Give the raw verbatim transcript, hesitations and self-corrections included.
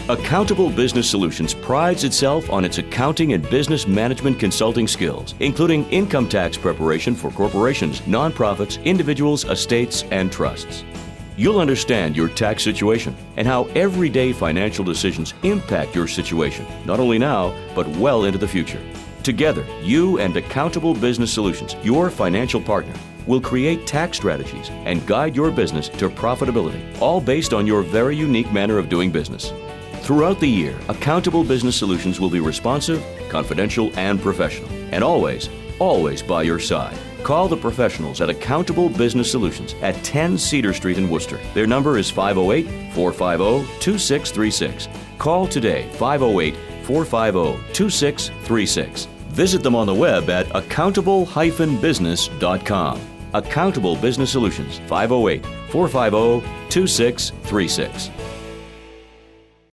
Accountable Business Solutions prides itself on its accounting and business management consulting skills, including income tax preparation for corporations, nonprofits, individuals, estates, and trusts. You'll understand your tax situation and how everyday financial decisions impact your situation, not only now, but well into the future. Together, you and Accountable Business Solutions, your financial partner, will create tax strategies and guide your business to profitability, all based on your very unique manner of doing business. Throughout the year, Accountable Business Solutions will be responsive, confidential, and professional, and always, always by your side. Call the professionals at Accountable Business Solutions at ten Cedar Street in Worcester. Their number is five oh eight, four five oh, two six three six. Call today, five oh eight, four five oh, two six three six. Visit them on the web at accountable dash business dot com. Accountable Business Solutions, five oh eight, four five oh, two six three six.